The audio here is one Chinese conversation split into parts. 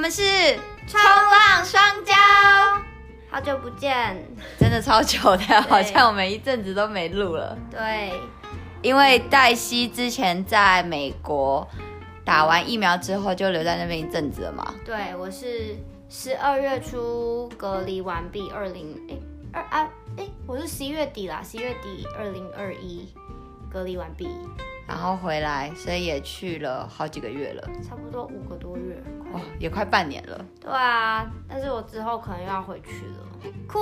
们是冲浪双骄， 好久不见， 真的超久的，好像我们一阵子都没录了。 对， 因为黛西之前在美国打完疫苗之后就留在那边一阵子了嘛。 对，我是12月初隔离完毕，我是11月底啦，11月底2021隔离完毕， 然后回来，所以也去了好几个月了， 差不多5个多月， 也快半年了。 对啊，但是我之后可能又要回去了，哭。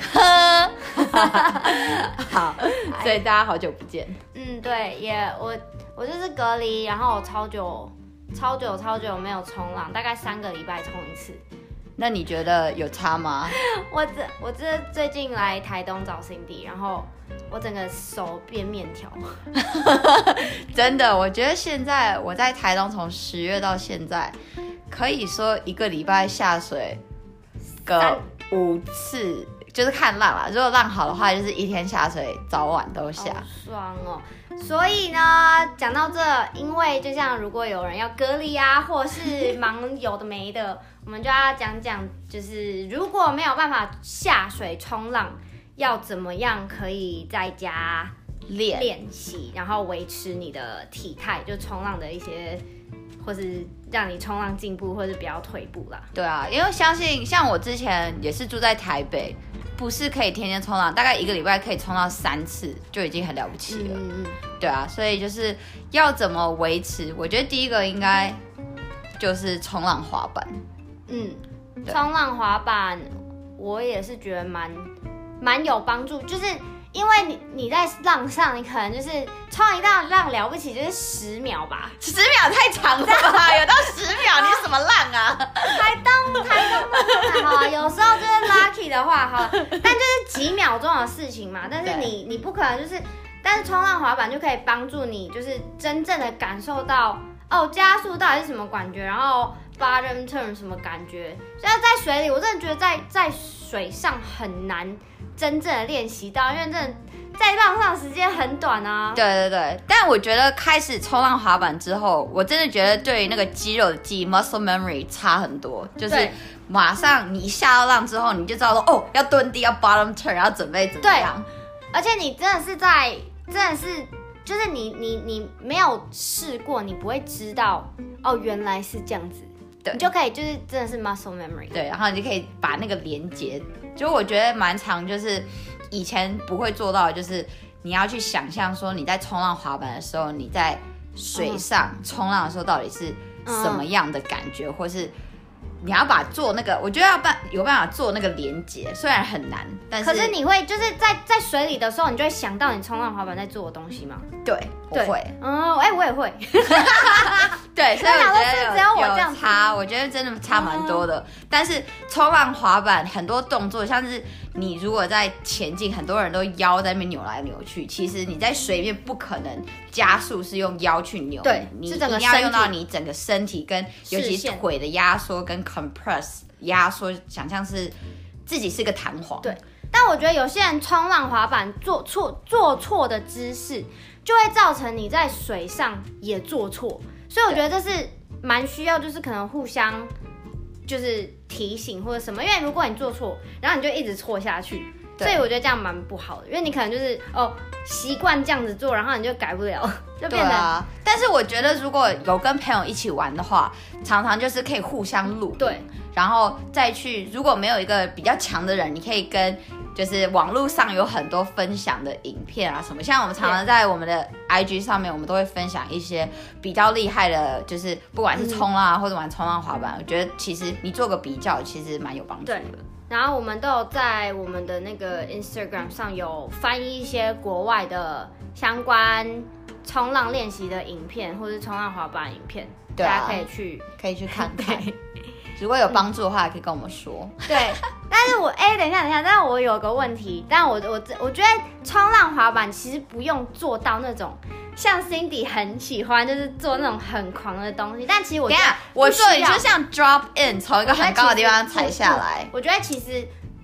好，所以大家好久不见。 对，我就是隔离，然后我超久没有冲浪，大概3个礼拜冲一次。 那你觉得有差吗？ 我这最近来台东找 Cindy， 然后我整个手变面条。 真的，我觉得现在我在台东从10月到现在，可以说1个礼拜下水个5次，就是看浪啦。如果浪好的话，就是1天下水，早晚都下。 好爽哦！所以呢，讲到这，因为就像如果有人要隔离啊，或是忙有的没的，我们就要讲讲，就是如果没有办法下水冲浪，要怎么样可以在家练习，然后维持你的体态，就冲浪的一些，或是让你冲浪进步，或是不要退步啦。 对啊，因为相信像我之前也是住在台北，不是可以天天冲浪，大概1个礼拜可以冲到3次，就已经很了不起了。对啊，所以就是要怎么维持？我觉得第一个应该就是冲浪滑板。 冲浪滑板我也是觉得蛮有帮助，就是因为你在浪上，你可能就是冲一道浪了不起就是10秒吧 ，10秒太长了吧？有到10秒，你是什么浪啊？ 台东好啊，有时候就是 lucky 的话哈，但就是几秒钟的事情嘛。但是你不可能就是，但是冲浪滑板就可以帮助你，就是真正的感受到加速到底是什么感觉，然后 bottom turn 什么感觉。所以在水里，我真的觉得在水上很难真正的练习到，因为真的在浪上时间很短啊。 对，但我觉得开始冲浪滑板之后，我真的觉得对于那个肌肉的记忆 muscle memory 差很多，就是马上你一下到浪之后，你就知道说要蹲低，要 bottom turn， 要准备怎么样。 而且你真的是就是你没有试过，你不会知道原来是这样子。对，你就可以就是真的是 muscle memory。 对，然后你就可以把那个连接，就我觉得蛮常，就是以前不会做到的，就是你要去想象说你在冲浪滑板的时候，你在水上冲浪的时候到底是什么样的感觉，或是你要做那个，我觉得有办法做那个连接，虽然很难，但是可是你会就是在水里的时候，你就会想到你冲浪滑板在做的东西吗？ 对，我会。 我也会。 对，所以我觉得只有我这样差，我觉得真的差蛮多的。但是冲浪滑板很多动作，像是你如果在前进，很多人都腰在那边扭来扭去，其实你在水面不可能加速是用腰去扭， 对， 你一定要用到你整个身体跟尤其腿的压缩跟 compress 压缩，想象是自己是个弹簧。 对，但我觉得有些人冲浪滑板做错的姿势，就会造成你在水上也做错，所以我觉得这是蛮需要，就是可能互相就是提醒或者什么，因为如果你做错，然后你就一直错下去，所以我觉得这样蛮不好的，因为你可能就是习惯这样子做，然后你就改不了，就变成。 但是我觉得如果有跟朋友一起玩的话，常常就是可以互相录， 对， 然后再去，如果没有一个比较强的人，你可以跟。就是网络上有很多分享的影片啊什么，像我们常常在我们的 IG 上面，我们都会分享一些比较厉害的，就是不管是冲浪或者玩冲浪滑板，我觉得其实你做个比较，其实蛮有帮助的。 然后我们都有在我们的那个 Instagram 上有翻译一些国外的相关冲浪练习的影片，或是冲浪滑板影片，大家可以去看看。 如果有帮助的话，也可以跟我们说。 对，但是等一下，但是我有个问题，但我觉得冲浪滑板其实不用做到那种像 Cindy 很喜欢，就是做那种很狂的东西。但其实我觉得我做你就像 drop in， 从一个很高的地方踩下来。 我觉得其实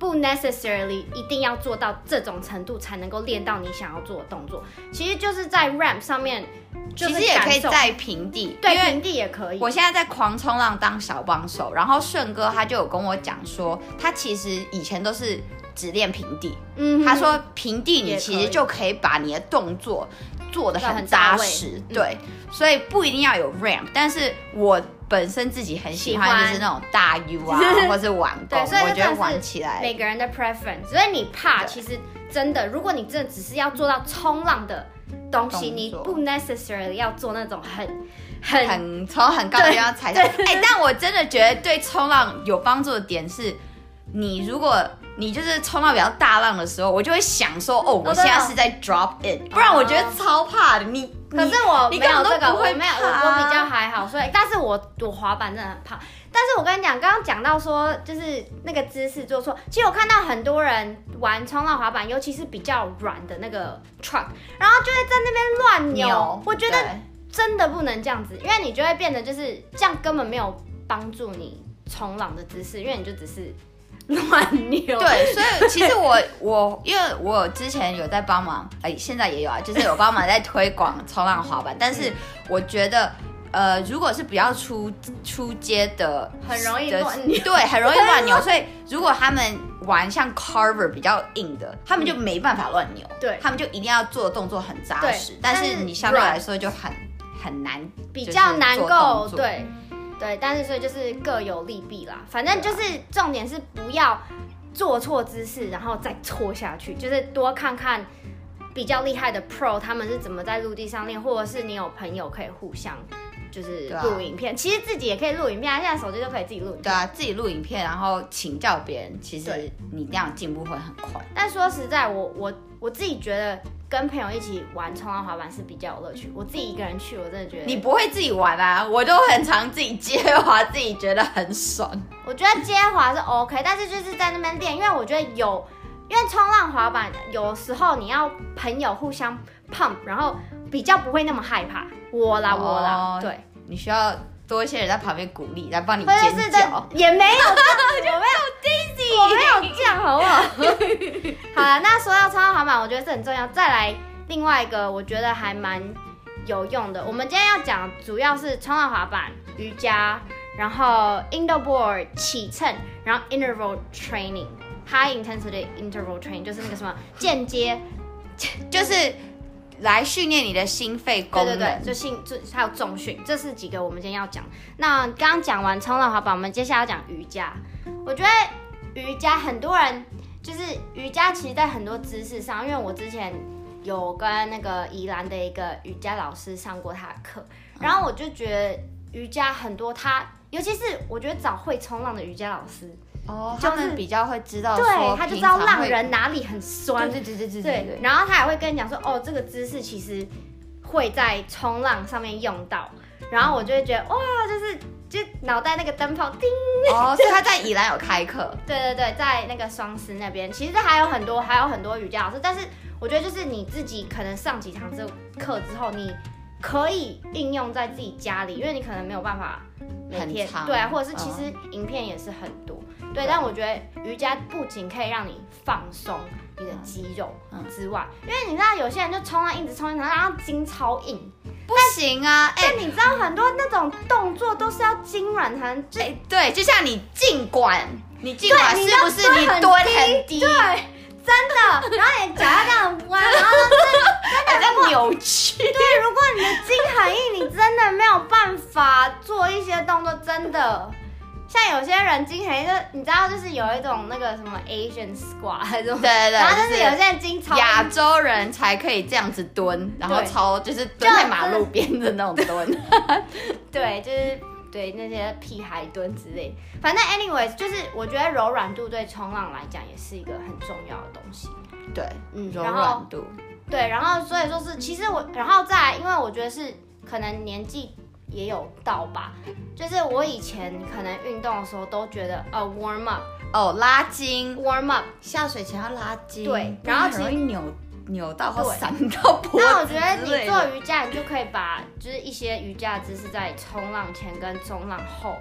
不 necessarily 一定要做到这种程度才能够练到你想要做的动作，其实就是在 ramp 上面，其实也可以在平地， 对，平地也可以。 我现在在狂冲浪当小帮手，然后顺哥他就有跟我讲说，他其实以前都是只练平地，他说平地你其实就可以把你的动作做得很扎实，对，所以不一定要有 ramp， 但是我本身自己很喜欢就是那种大 U 啊，或是碗弓，我觉得玩起来每个人的 preference， 所以你怕其实真的，如果你真的只是要做到冲浪的东西，你不 necessarily 要做那种从很高的地方踩下， 但我真的觉得对冲浪有帮助的点是，如果你就是冲到比较大浪的时候，我就会想说，我现在是在 drop in， 不然我觉得超怕的。 可是我没有这个，我没有，我比较还好，所以，但是我滑板真的很怕。但是我跟你讲，刚刚讲到说，就是那个姿势做错，其实我看到很多人玩冲浪滑板，尤其是比较软的那个 truck， 然后就会在那边乱扭。我觉得真的不能这样子，因为你就会变得就是这样，根本没有帮助你冲浪的姿势，因为你就只是乱扭。 对，所以其实我因为我之前有在帮忙，现在也有啊，就是有帮忙在推广冲浪滑板，但是我觉得如果是比较出街的， 很容易乱扭， 对，很容易乱扭，所以如果他们玩像 carver 比较硬的，他们就没办法乱扭， 对， 他们就一定要做的动作很扎实，但是你相对来说就很难， 比较难够，对，但是所以就是各有利弊啦，反正就是重点是不要做错姿势，然后再错下去，就是多看看比较厉害的 pro 他们是怎么在陆地上练，或者是你有朋友可以互相就是录影片，其实自己也可以录影片，现在手机都可以自己录影片。 对啊，自己录影片，然后请教别人，其实你这样进步会很快。 但说实在，我自己觉得跟朋友一起玩冲浪滑板是比较有乐趣。我自己一个人去，我真的觉得你不会自己玩啊，我都很常自己接滑，自己觉得很爽。 我觉得接滑是 OK， 但是就是在那边练，因为我觉得因为冲浪滑板有时候你要朋友互相 pump， 然后比较不会那么害怕。我啦，对， 你需要多一些人在旁边鼓励，来帮你尖叫。 也没有，我没有这样，好不好？好了，那说到冲浪滑板，我觉得是很重要。再来另外一个，我觉得还蛮有用的。我们今天要讲主要是冲浪滑板、瑜伽，然后 indoor board 起乘，然后 interval training。High intensity interval training 就是那个什么间接， 就是来训练你的心肺功能。 对，就还有重训，这是几个我们今天要讲。那刚刚讲完冲浪滑板，我们接下来要讲瑜伽。我觉得瑜伽很多人就是瑜伽，其实在很多姿势上，因为我之前有跟那个宜兰的一个瑜伽老师上过他的课，然后我就觉得瑜伽很多尤其是我觉得找会冲浪的瑜伽老师。 他们比较会知道说， 对，他就知道浪人哪里很酸， 对， 然后他也会跟你讲说，这个姿势其实会在冲浪上面用到，然后我就会觉得哇，就脑袋那个灯泡叮。 所以他在宜兰有开课， 对，在那个双狮那边，其实还有很多瑜伽老师，但是我觉得就是你自己可能上几堂这个课之后，你可以应用在自己家里，因为你可能没有办法每天对啊，或者是其实影片也是很多。对，但我觉得瑜伽不仅可以让你放松你的肌肉之外，因为你知道有些人就冲浪一直冲，然后筋超硬， 不行啊！ 但你知道很多那种动作都是要筋软才能。 对，就像你尽管是不是你蹲很低？ 对，真的。然后你脚要这样弯，然后真的在扭曲。 对，如果你的筋很硬，你真的没有办法做一些动作，真的。像有些人筋很硬，你知道，就是有一种那个什么 Asian squat 那种， 对， 然后就是有些人筋超硬， 亚洲人才可以这样子蹲，然后就是蹲在马路边的那种蹲。 对，就是对那些屁孩蹲之类的。反正 anyways， 就是我觉得柔软度对冲浪来讲也是一个很重要的东西。 对，柔软度。 对，然后所以说是，其实然后再来，因为我觉得是可能年纪也有到吧，就是我以前可能运动的时候都觉得warm up， 拉筋 warm up， 下水前要拉筋， 对，然后很容易扭到或闪到脖子。 那我觉得你做瑜伽，你就可以把就是一些瑜伽的姿势在冲浪前跟冲浪后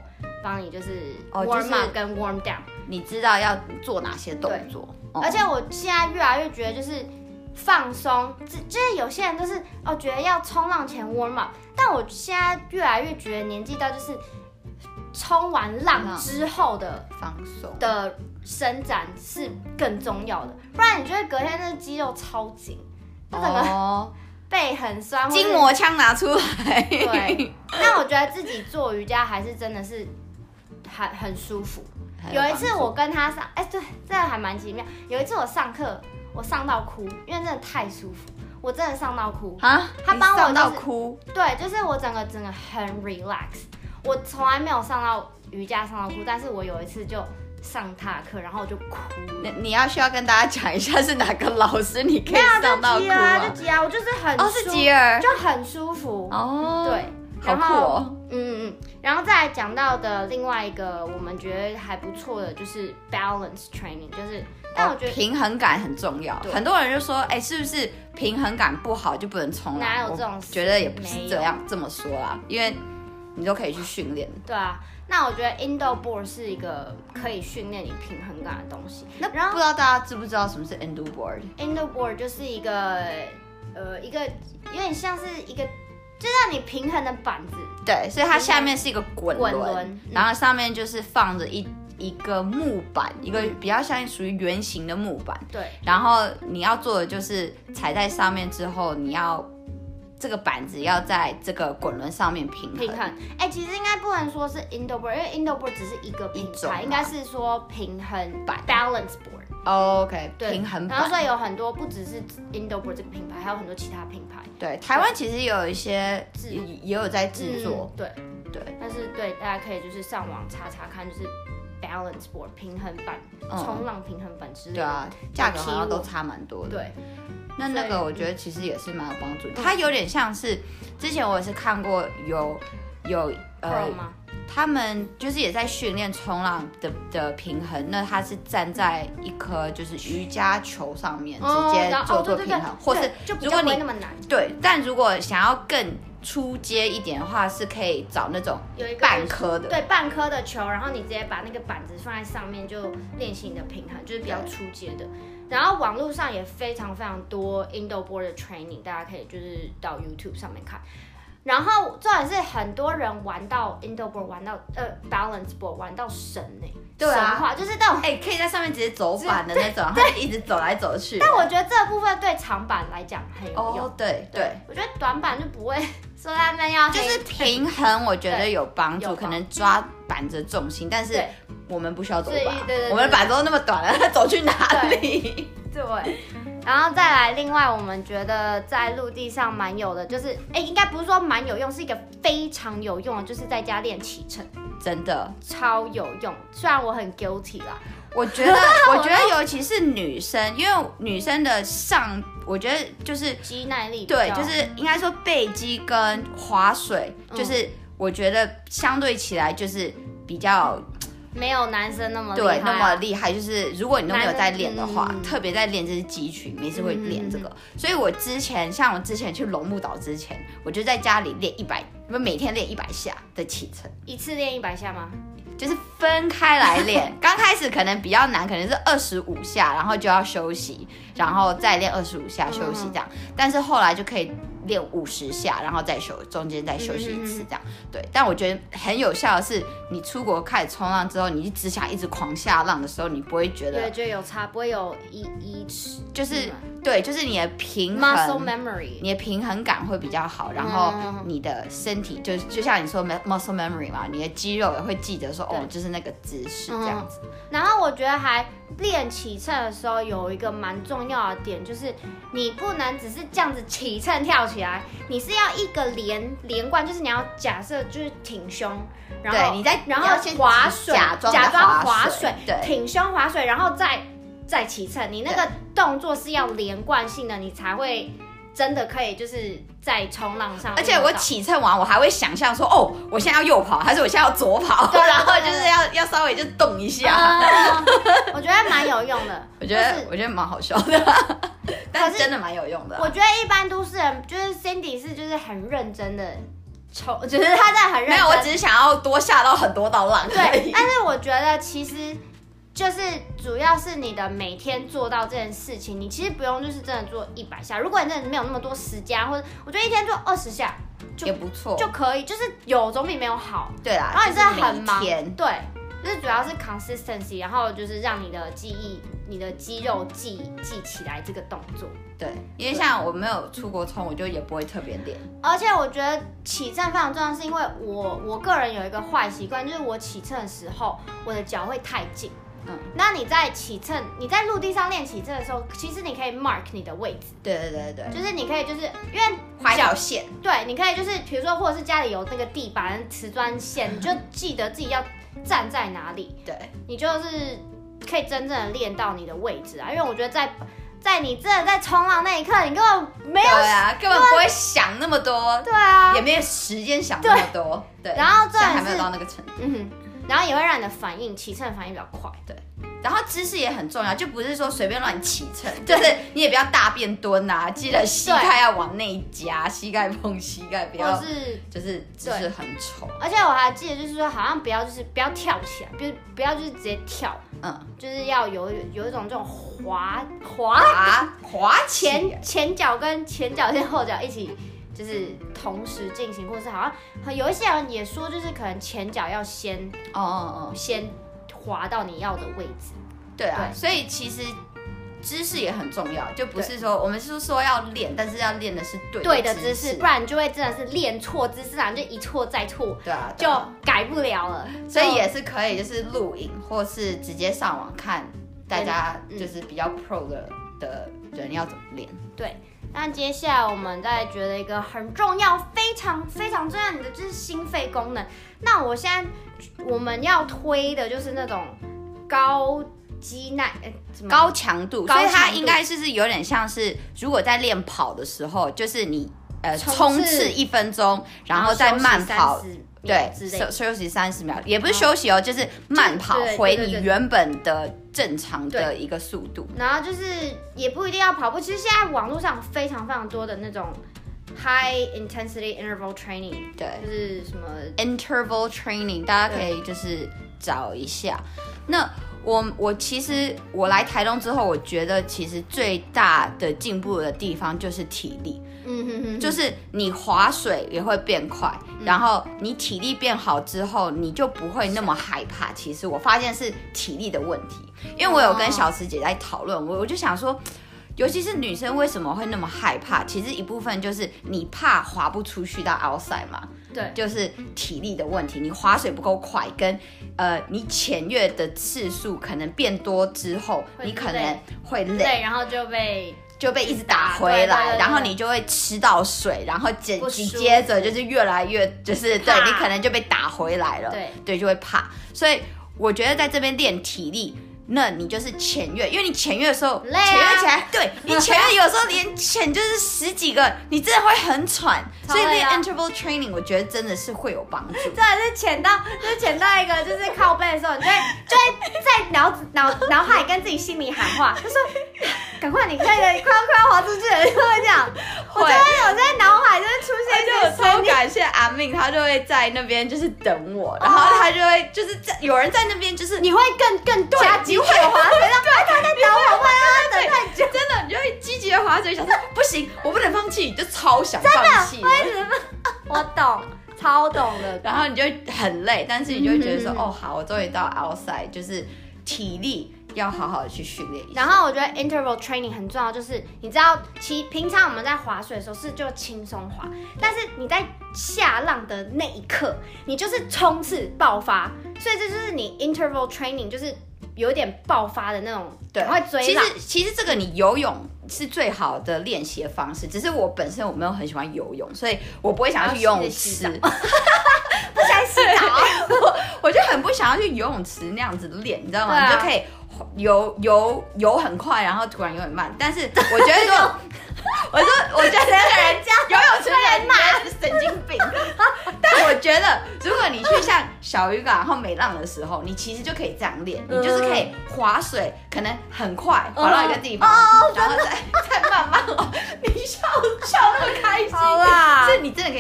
帮你就是就是 warm up 跟 warm down， 你知道要做哪些动作。 而且我现在越来越觉得就是放松，就是有些人就是觉得要冲浪前 warm up， 但我现在越来越觉得年纪到就是冲完浪之后的放松的伸展是更重要的，不然你就会隔天那个肌肉超紧，那整个背很酸， 筋膜枪拿出来。 对，但我觉得自己做瑜伽还是真的是很舒服。有一次我跟他上，对，这还蛮奇妙。有一次我上课，我上到哭，因为真的太舒服，我真的上到哭啊！ 他帮我上到哭， 对，就是我整个很 relax。我从来没有上到瑜伽上到哭，但是我有一次就上他的课，然后我就哭了。 你需要跟大家讲一下是哪个老师，你可以上到哭吗？就吉尔，我就是很是吉尔， 就很舒服对。 好酷哦！ 然后再来讲到的另外一个我们觉得还不错的就是 balance training， 就是，但我觉得平衡感很重要。很多人就说，是不是平衡感不好就不能冲浪？ 哪有这种事？ 觉得也不是这么说啦，因为你都可以去训练。 对啊，那我觉得 indoor board 是一个可以训练你平衡感的东西。 那不知道大家知不知道什么是 indoor board？indoor board 就是一个有点像是一个。就让你平衡的板子， 对，所以它下面是一个滚轮，然后上面就是放着一个木板，一个比较像属于圆形的木板， 对。 然后你要做的就是踩在上面之后，你要这个板子要在这个滚轮上面平衡。 其实应该不能说是 indoor board， 因为 indoor board 只是一个品牌，应该是说平衡板 balance board。OK， 平衡板。 然后所以有很多不只是 indoor board 这个品牌，还有很多其他品牌。 对，台湾其实也有一些也有在制作。 对。但是对，大家可以就是上网查查看，就是 balance board 平衡板、冲浪平衡板之类的。对啊， 价格好像都差蛮多的。 对。 那个我觉得其实也是蛮有帮助的。它有点像是之前我也是看过有 Pro 吗？ 他们就是也在训练冲浪的平衡，那他是站在一颗就是瑜伽球上面直接做平衡，或是就比较不会那么难。 对，但如果想要更出阶一点的话，是可以找那种半颗的， 对，半颗的球，然后你直接把那个板子放在上面，就练习你的平衡，就是比较出阶的。然后网络上也非常非常多 indoor board 的 training， 大家可以就是到 YouTube 上面看。然后重点是很多人玩到 indoor board 玩到balance board 玩到神对啊， 神话就是那种可以在上面直接走板的那种，它一直走来走去。 但我觉得这个部分对长板来讲很有用。 对， 我觉得短板就不会说他们要就是平衡，我觉得有帮助，可能抓板子重心，但是我们不需要走板，我们的板子都那么短了，走去哪里？ 对。然后再来，另外我们觉得在陆地上蛮有的，就是应该不是说蛮有用，是一个非常有用的，就是在家练起乘， 真的超有用。虽然我很 guilty 啦， 我觉得尤其是女生，因为女生的我觉得就是肌耐力， 对，就是应该说背肌跟划水，就是我觉得相对起来就是比较。 没有男生那么厉害， 那么厉害。就是如果你都没有在练的话，特别在练这是肌群，没事会练这个。所以我之前去龙目岛之前，我就在家里练每天练100下的起乘。 一次练100下吗？ 就是分开来练。刚开始可能比较难，可能是25下，然后就要休息，然后再练25下休息这样。但是后来就可以练50下，然后再中间再休息一次这样。对，但我觉得很有效的是，你出国开始冲浪之后，你只想一直狂下浪的时候，你不会觉得就有差，不会有就是对，就是你的平衡 muscle memory， 你的平衡感会比较好，然后你的身体就像你说 muscle memory 嘛，你的肌肉也会记得说就是那个姿势这样子。 然后我觉得还练起乘的时候有一个蛮重要的点，就是你不能只是这样子起乘跳起来，你是要一个连贯，就是你要假设就是挺胸，然后然后划水，假装划水，挺胸划水，然后再起乘，你那个动作是要连贯性的，你才会真的可以就是在冲浪上。 而且我起乘完，我还会想象说，我现在要右跑，还是我现在要左跑？然后就是要稍微就动一下。 我觉得蛮有用的， 我觉得蛮好笑的，但是真的蛮有用的。 我觉得一般都市人就是 Cindy 是就是很认真的就是他在很认真。 没有，我只是想要多下到很多道浪。 对，但是我觉得其实就是主要是你的每天做到这件事情，你其实不用就是真的做100下。如果你真的没有那么多时间，或者我觉得一天做20下也不错， 就可以，就是有总比没有好。 对啦， 然后你真的很忙， 对， 就是主要是 consistency， 然后就是让你的记忆、你的肌肉记起来这个动作。 对，因为像我没有出国冲，我就也不会特别练。 而且我觉得起秤非常重要，是因为我个人有一个坏习惯，就是我起秤的时候，我的脚会太紧。那你在起秤，你在陆地上练起秤的时候，其实你可以 mark 你的位置。 对， 就是你可以就是因为画一条线。 对，你可以就是比如说，或者是家里有那个地板、瓷砖线，你就记得自己要站在哪里。 对， 你就是可以真正的练到你的位置啊。因为我觉得在你真的在冲浪那一刻，你根本没有， 对啊，根本不会想那么多。 对啊， 也没有时间想那么多。对， 然后这还没有到那个程度。 然后也会让你的起秤的反应比较快。 对，然后姿势也很重要，就不是说随便乱起秤，就是你也不要大便蹲啊，记得膝盖要往内夹，膝盖碰膝盖，不要就是姿势很丑。 而且我还记得就是说，好像不要跳起来，不要就是直接跳，就是要有一种这种滑前脚跟前脚跟后脚一起。就是同时进行，或是好像有一些人也说，就是可能前脚要先滑到你要的位置。 对啊，所以其实姿势也很重要，就不是说我们是说要练，但是要练的是对的姿势， 不然就会真的是练错姿势，然后就一错再错， 对啊， 就改不了了。 所以也是可以，就是录影或是直接上网看大家就是比较 pro 的人要怎么练。 对。那接下来我们再觉得一个很重要、非常非常重要的就是心肺功能。那我们要推的就是那种高强度，所以它应该是有点像是，如果在练跑的时候，就是你冲刺1分钟，然后再慢跑。对，休息30秒，也不是休息哦，就是慢跑回你原本的正常的一个速度。 然后就是也不一定要跑步，其实现在网络上非常非常多的那种 high intensity interval training， 对， 就是什么 interval training， 大家可以就是找一下。那我其实我来台东之后，我觉得其实最大的进步的地方就是体力。就是你划水也会变快，然后你体力变好之后，你就不会那么害怕。其实我发现是体力的问题，因为我有跟小慈姐在讨论，我就想说，尤其是女生为什么会那么害怕？其实一部分就是你怕划不出去到 outside 嘛， 对， 就是体力的问题。你划水不够快，跟你潜跃的次数可能变多之后，你可能会累， 对，然后就被一直打回来，然后你就会吃到水，然后接着就是越来越就是对你可能就被打回来了，对，就会怕。所以我觉得在这边练体力，那你就是潜跃，因为你潜跃的时候累啊， 潜跃起来，对你潜跃有时候连潜就是10几个，你真的会很喘。所以练 interval training 我觉得真的是会有帮助。 真的是潜到一个就是靠背的时候，你就会在脑海跟自己心里喊话，就说赶快，你可以的，快要滑出去了，就会这样。我真的有在脑海就是出现这个声音。 我超感谢阿命，他就会在那边就是等我，然后他就会就是有人在那边，就是你会更加积极的滑水，对，他在等我，不然他等太久。 真的，你就会积极的滑水，想说不行，我不能放弃，你就超想放弃。 我懂，超懂的。 然后你就很累，但是你就会觉得说，哦，好，我终于到 outside， 就是体力要好好的去训练一下。 然后我觉得 interval training 很重要，就是你知道，平常我们在划水的时候是就轻松划，但是你在下浪的那一刻，你就是冲刺爆发，所以这就是你 interval training， 就是有点爆发的那种，赶快追浪。 其实这个你游泳是最好的练习的方式，只是我本身我没有很喜欢游泳，所以我不会想要去游泳池， 不想洗澡， 我就很不想要去游泳池那样子练，你知道吗？你就可以游很快，然后突然有点慢，但是我觉得说。我觉得人家游泳池人骂神经病，但我觉得如果你去像小渔港然后美浪的时候，你其实就可以这样练，你就是可以划水，可能很快划到一个地方，然后再慢慢你笑那么开心， 好啦， 所以你真的可以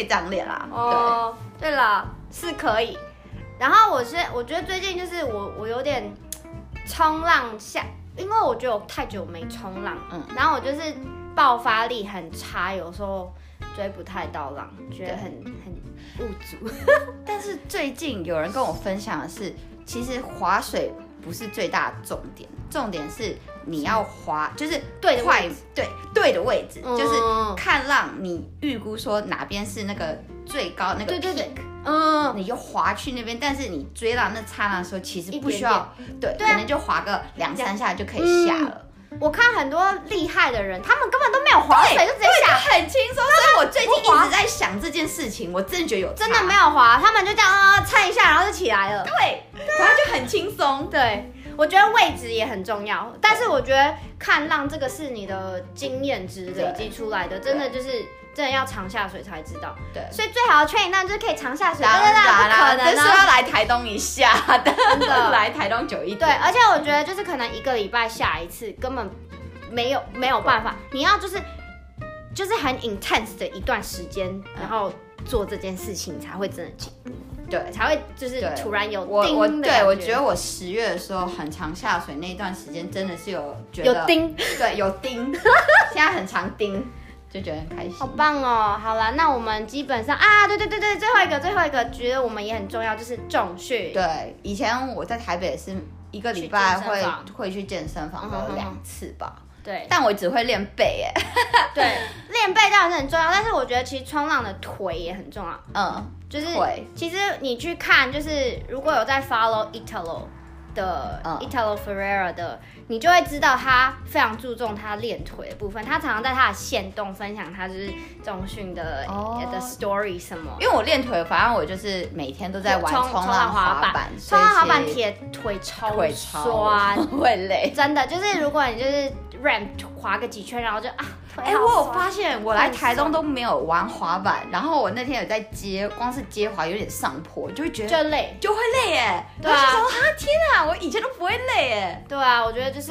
以这样练啦。 哦，对了，是可以。然后我觉得最近就是我有点冲浪下，因为我觉得我太久没冲浪，然后我就是爆发力很差，有时候追不太到浪，觉得很不足。 但是最近有人跟我分享的是，其实划水不是最大的重点，重点是你要划，就是对的位置， 对的位置，就是看浪，你预估说哪边是那个最高那个 peak， 你就划去那边。但是你追浪那刹那的时候，其实不需要，对，可能就划个2-3下就可以下了。 我看很多厉害的人，他们根本都没有划水就直接下， 很轻松。所以我最近一直在想这件事情，我真的觉得有差， 真的没有划，他们就这样蹭一下，然后就起来了。 对，然后就很轻松。 对，我觉得位置也很重要，但是我觉得看浪这个是你的经验值累积出来的，真的就是真的要常下水才知道。对，所以最好的 training 那就是可以常下水。 当然啦， 这是要来台东一下的， 真的来台东久一点。 对，而且我觉得就是可能1个礼拜下一次根本没有办法，你要就是很 intense 的一段时间，然后做这件事情才会真的进步。对，才会就是突然有叮的感觉。 我觉得我10月的时候很常下水，那一段时间真的是有觉得有叮， 对，有叮，现在很常叮，就觉得很开心。 好棒哦！好啦，那我们基本上啊，对，最后一个，觉得我们也很重要，就是重训。 对，以前我在台北也是1个礼拜会去健身房个2次吧。 对， 但我只会练背哎。 对，练背当然是很重要，但是我觉得其实冲浪的腿也很重要。就是其实你去看，就是如果有在 follow Italo 的Italo Ferreira 的，你就会知道他非常注重他练腿的部分。他常常在他的限动分享他就是重训的story 什么。 因为我练腿，反正我就是每天都在玩冲浪滑板， 冲浪滑板腿超酸， 会累。 真的就是如果你就是 ramp 滑个几圈，然后就腿好酸。 我有发现我来台东都没有玩滑板，然后我那天有在光是接滑有点上坡，就会觉得就累， 就会累耶。 对啊， 然后就说天啊，我以前都不会累耶。 对啊，我觉得就是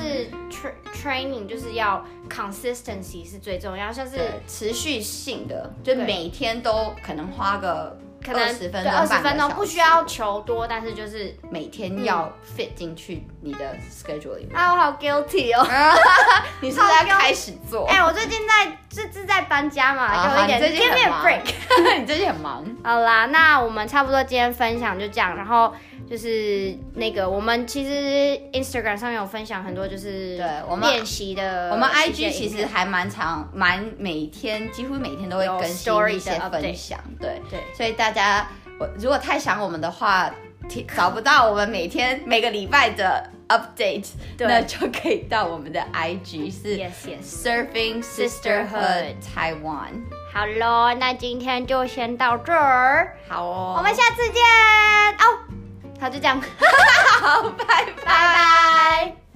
training 就是要 consistency 是最重要，像是持续性的，就每天都可能花个20分钟、 20分钟，不需要求多，但是就是每天要 fit 进去你的 schedule 里面。 我好 guilty 哦！ 你是在开始做？ 我最近在搬家嘛，有一点 give me a break。 你最近很忙。 好啦，那我们差不多今天分享就这样，然后就是那个我们其实 Instagram 上面有分享很多就是练习的， 我们 IG 其实还每天几乎每天都会更新一些分享，对，所以大家如果太想我们的话，找不到我们每个礼拜的 update， 那就可以到我们的 IG 是 Surfing Sisterhood Taiwan。 好咯，那今天就先到这儿， 好哦， 我们下次见哦。好，就这样， 好，拜拜。